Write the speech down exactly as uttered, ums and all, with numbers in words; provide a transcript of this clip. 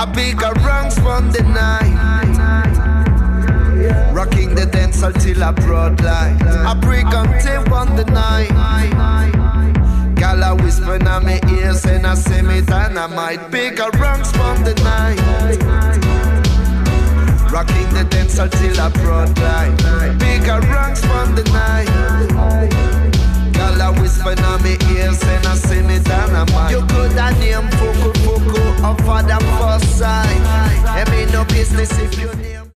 I big a ranks from the night. Rocking the dance until a broad light. I break on tape on the night. Gala whisper in my ears and I say me dynamite. Big a ranks from the night. Rocking the dance until a broad light. Big a ranks from the